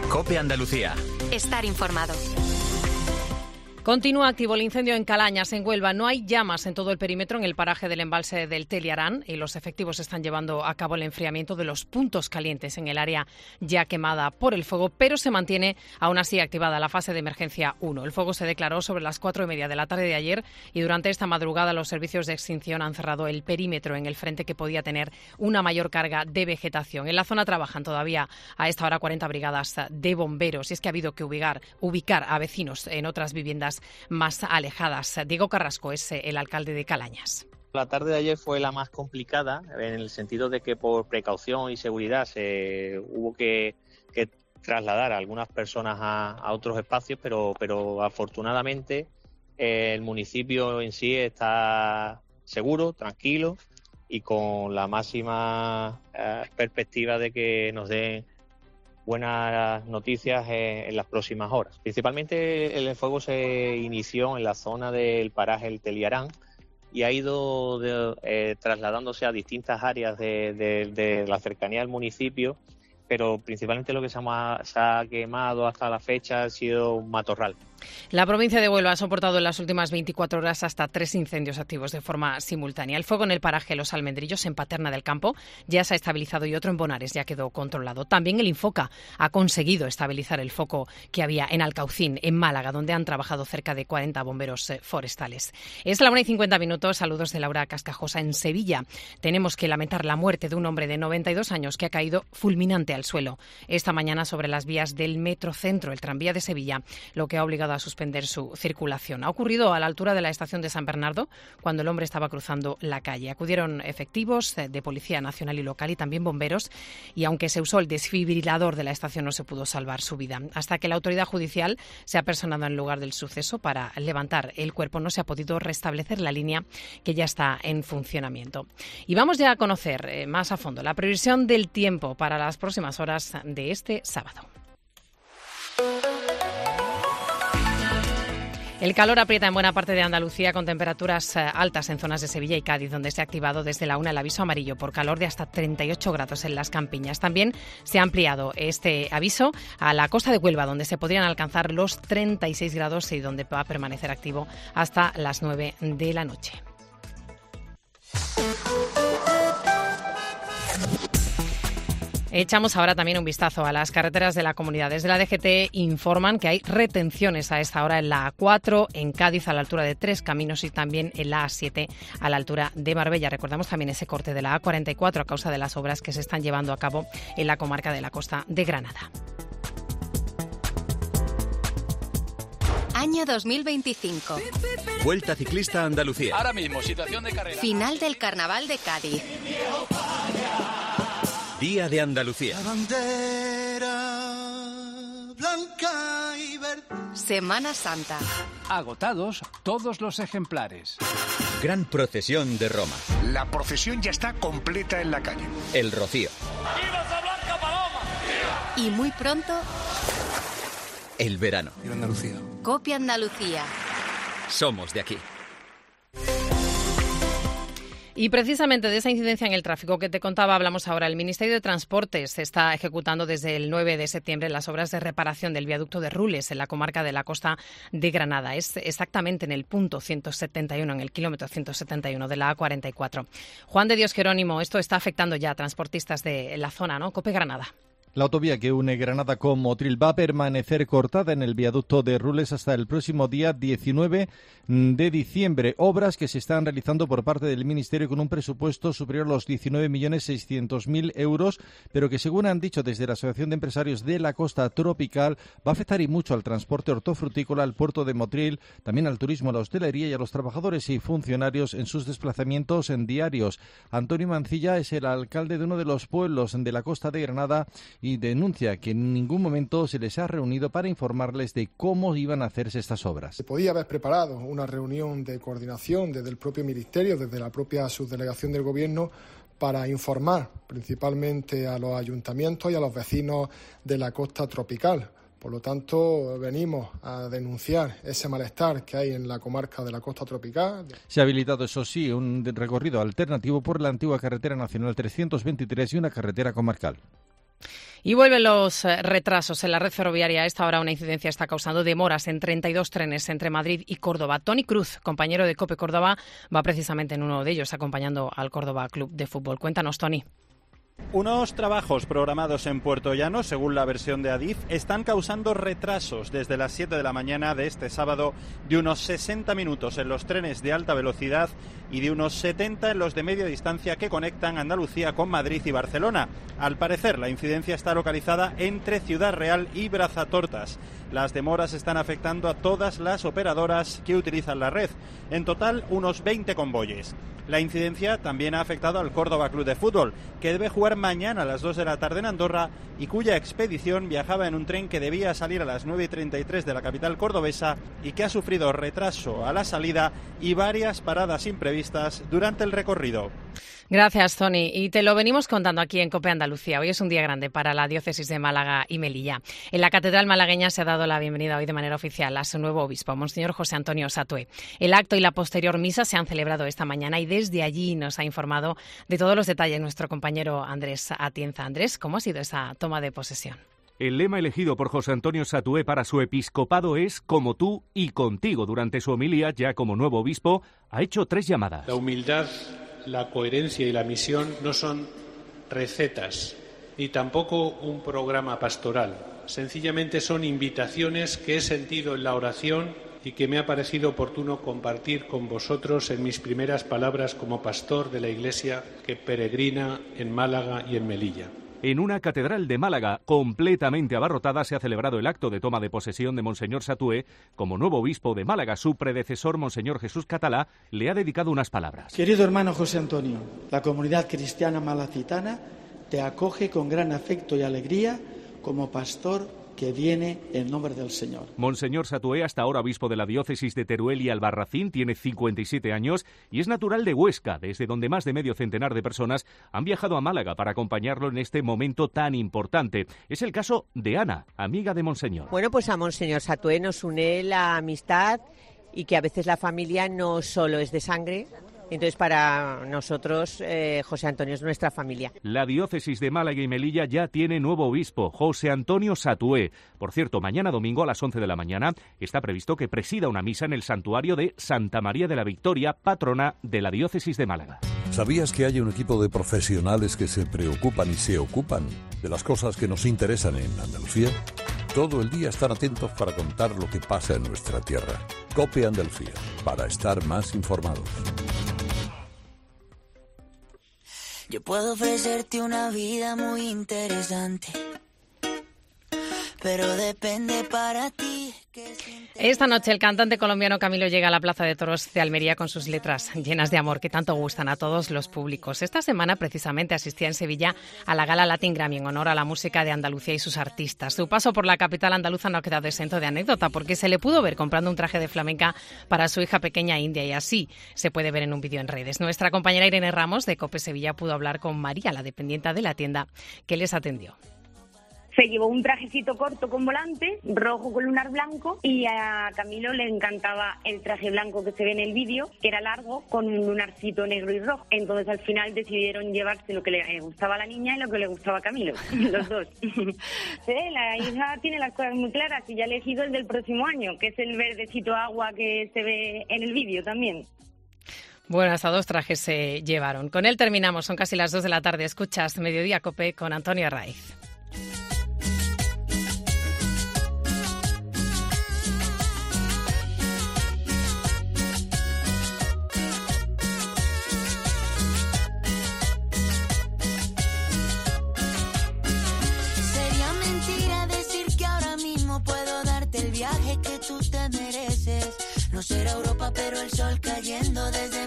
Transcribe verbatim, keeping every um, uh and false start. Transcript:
COPE Andalucía. Estar informado. Continúa activo el incendio en Calañas, en Huelva. No hay llamas en todo el perímetro en el paraje del embalse del Teliarán y los efectivos están llevando a cabo el enfriamiento de los puntos calientes en el área ya quemada por el fuego, pero se mantiene aún así activada la fase de emergencia uno. El fuego se declaró sobre las cuatro y media de la tarde de ayer y durante esta madrugada los servicios de extinción han cerrado el perímetro en el frente que podía tener una mayor carga de vegetación. En la zona trabajan todavía a esta hora cuarenta brigadas de bomberos y es que ha habido que ubicar, ubicar a vecinos en otras viviendas más alejadas. Diego Carrasco es el alcalde de Calañas. La tarde de ayer fue la más complicada en el sentido de que por precaución y seguridad se hubo que, que trasladar a algunas personas a, a otros espacios, pero, pero afortunadamente eh, el municipio en sí está seguro, tranquilo y con la máxima eh, perspectiva de que nos den buenas noticias en las próximas horas. Principalmente el fuego se inició en la zona del paraje El Teliarán y ha ido de, eh, trasladándose a distintas áreas de, de, de la cercanía del municipio, pero principalmente lo que se ha, se ha quemado hasta la fecha ha sido un matorral. La provincia de Huelva ha soportado en las últimas veinticuatro horas hasta tres incendios activos de forma simultánea. El fuego en el paraje Los Almendrillos, en Paterna del Campo, ya se ha estabilizado y otro en Bonares ya quedó controlado. También el Infoca ha conseguido estabilizar el foco que había en Alcaucín, en Málaga, donde han trabajado cerca de cuarenta bomberos forestales. Es la una y cincuenta minutos. Saludos de Laura Cascajosa. En Sevilla tenemos que lamentar la muerte de un hombre de noventa y dos años que ha caído fulminante al suelo esta mañana sobre las vías del Metrocentro, el tranvía de Sevilla, lo que ha obligado a suspender su circulación. Ha ocurrido a la altura de la estación de San Bernardo, cuando el hombre estaba cruzando la calle. Acudieron efectivos de Policía Nacional y local y también bomberos, y aunque se usó el desfibrilador de la estación no se pudo salvar su vida. Hasta que la autoridad judicial se ha personado en el lugar del suceso para levantar el cuerpo, no se ha podido restablecer la línea que ya está en funcionamiento. Y vamos ya a conocer eh, más a fondo la previsión del tiempo para las próximas horas de este sábado. El calor aprieta en buena parte de Andalucía con temperaturas altas en zonas de Sevilla y Cádiz, donde se ha activado desde la una el aviso amarillo por calor de hasta treinta y ocho grados en las campiñas. También se ha ampliado este aviso a la costa de Huelva, donde se podrían alcanzar los treinta y seis grados y donde va a permanecer activo hasta las nueve de la noche. Echamos ahora también un vistazo a las carreteras de la comunidad. Desde la D G T informan que hay retenciones a esta hora en la A cuatro, en Cádiz a la altura de Tres Caminos y también en la A siete a la altura de Marbella. Recordamos también ese corte de la A cuarenta y cuatro a causa de las obras que se están llevando a cabo en la comarca de la Costa de Granada. Año dos mil veinticinco. Vuelta Ciclista a Andalucía. Ahora mismo, situación de carrera. Final del Carnaval de Cádiz. Día de Andalucía. La bandera blanca y verde. Semana Santa. Agotados todos los ejemplares. Gran procesión de Roma. La procesión ya está completa en la calle. El Rocío. ¡Viva esa blanca paloma! Y muy pronto, El verano. Viva Andalucía. COPE Andalucía. Somos de aquí. Y precisamente de esa incidencia en el tráfico que te contaba hablamos ahora. El Ministerio de Transportes está ejecutando desde el nueve de septiembre las obras de reparación del viaducto de Rules en la comarca de la Costa de Granada. Es exactamente en el punto ciento setenta y uno, en el kilómetro ciento setenta y uno de la A cuarenta y cuatro. Juan de Dios Jerónimo, esto está afectando ya a transportistas de la zona, ¿no? COPE Granada. La autovía que une Granada con Motril va a permanecer cortada en el viaducto de Rules hasta el próximo día diecinueve de diciembre. Obras que se están realizando por parte del Ministerio con un presupuesto superior a los diecinueve millones seiscientos mil euros, pero que, según han dicho desde la Asociación de Empresarios de la Costa Tropical, va a afectar y mucho al transporte hortofrutícola, al puerto de Motril, también al turismo, a la hostelería y a los trabajadores y funcionarios en sus desplazamientos en diarios. Antonio Mancilla es el alcalde de uno de los pueblos de la Costa de Granada y denuncia que en ningún momento se les ha reunido para informarles de cómo iban a hacerse estas obras. Se podía haber preparado una reunión de coordinación desde el propio Ministerio, desde la propia subdelegación del Gobierno, para informar principalmente a los ayuntamientos y a los vecinos de la costa tropical. Por lo tanto, venimos a denunciar ese malestar que hay en la comarca de la costa tropical. Se ha habilitado, eso sí, un recorrido alternativo por la antigua carretera nacional trescientos veintitrés y una carretera comarcal. Y vuelven los retrasos en la red ferroviaria. A esta hora una incidencia está causando demoras en treinta y dos trenes entre Madrid y Córdoba. Tony Cruz, compañero de COPE Córdoba, va precisamente en uno de ellos acompañando al Córdoba Club de Fútbol. Cuéntanos, Tony. Unos trabajos programados en Puerto Llano, según la versión de Adif, están causando retrasos desde las siete de la mañana de este sábado de unos sesenta minutos en los trenes de alta velocidad y de unos setenta en los de media distancia que conectan Andalucía con Madrid y Barcelona. Al parecer, la incidencia está localizada entre Ciudad Real y Brazatortas. Las demoras están afectando a todas las operadoras que utilizan la red. En total, unos veinte convoyes. La incidencia también ha afectado al Córdoba Club de Fútbol, que debe jugar mañana a las dos de la tarde en Andorra y cuya expedición viajaba en un tren que debía salir a las nueve y treinta y tres de la capital cordobesa y que ha sufrido retraso a la salida y varias paradas imprevistas durante el recorrido. Gracias, Tony. Y te lo venimos contando aquí en COPE Andalucía. Hoy es un día grande para la diócesis de Málaga y Melilla. En la catedral malagueña se ha dado la bienvenida hoy de manera oficial a su nuevo obispo, Monseñor José Antonio Satué. El acto y la posterior misa se han celebrado esta mañana y desde allí nos ha informado de todos los detalles nuestro compañero Andrés Atienza. Andrés, ¿cómo ha sido esa toma de posesión? El lema elegido por José Antonio Satué para su episcopado es como tú y contigo. Durante su homilía, ya como nuevo obispo, ha hecho tres llamadas. La humildad, la coherencia y la misión no son recetas ni tampoco un programa pastoral. Sencillamente son invitaciones que he sentido en la oración y que me ha parecido oportuno compartir con vosotros en mis primeras palabras como pastor de la Iglesia que peregrina en Málaga y en Melilla. En una catedral de Málaga completamente abarrotada se ha celebrado el acto de toma de posesión de Monseñor Satué como nuevo obispo de Málaga. Su predecesor, Monseñor Jesús Catalá, le ha dedicado unas palabras. Querido hermano José Antonio, la comunidad cristiana malacitana te acoge con gran afecto y alegría como pastor que viene en nombre del Señor. Monseñor Satué, hasta ahora obispo de la diócesis de Teruel y Albarracín, tiene cincuenta y siete años y es natural de Huesca, desde donde más de medio centenar de personas han viajado a Málaga para acompañarlo en este momento tan importante. Es el caso de Ana, amiga de Monseñor. Bueno, pues a Monseñor Satué nos une la amistad y que a veces la familia no solo es de sangre. Entonces, para nosotros, eh, José Antonio es nuestra familia. La diócesis de Málaga y Melilla ya tiene nuevo obispo, José Antonio Satué. Por cierto, mañana domingo a las once de la mañana está previsto que presida una misa en el santuario de Santa María de la Victoria, patrona de la diócesis de Málaga. ¿Sabías que hay un equipo de profesionales que se preocupan y se ocupan de las cosas que nos interesan en Andalucía? Todo el día están atentos para contar lo que pasa en nuestra tierra. COPE Andalucía, para estar más informados. Yo puedo ofrecerte una vida muy interesante, pero depende para ti. Esta noche el cantante colombiano Camilo llega a la Plaza de Toros de Almería con sus letras llenas de amor que tanto gustan a todos los públicos. Esta semana precisamente asistía en Sevilla a la Gala Latin Grammy en honor a la música de Andalucía y sus artistas. Su paso por la capital andaluza no ha quedado exento de anécdota porque se le pudo ver comprando un traje de flamenca para su hija pequeña India y así se puede ver en un vídeo en redes. Nuestra compañera Irene Ramos de COPE Sevilla pudo hablar con María, la dependienta de la tienda que les atendió. Se llevó un trajecito corto con volante, rojo con lunar blanco, y a Camilo le encantaba el traje blanco que se ve en el vídeo, que era largo, con un lunarcito negro y rojo. Entonces al final decidieron llevarse lo que le gustaba a la niña y lo que le gustaba a Camilo, los dos. Sí, la hija tiene las cosas muy claras y ya ha elegido el del próximo año, que es el verdecito agua que se ve en el vídeo también. Bueno, hasta dos trajes se llevaron. Con él terminamos, son casi las dos de la tarde. Escuchas Mediodía COPE con Antonio Arraiz. Que tú te mereces, no será Europa pero el sol cayendo desde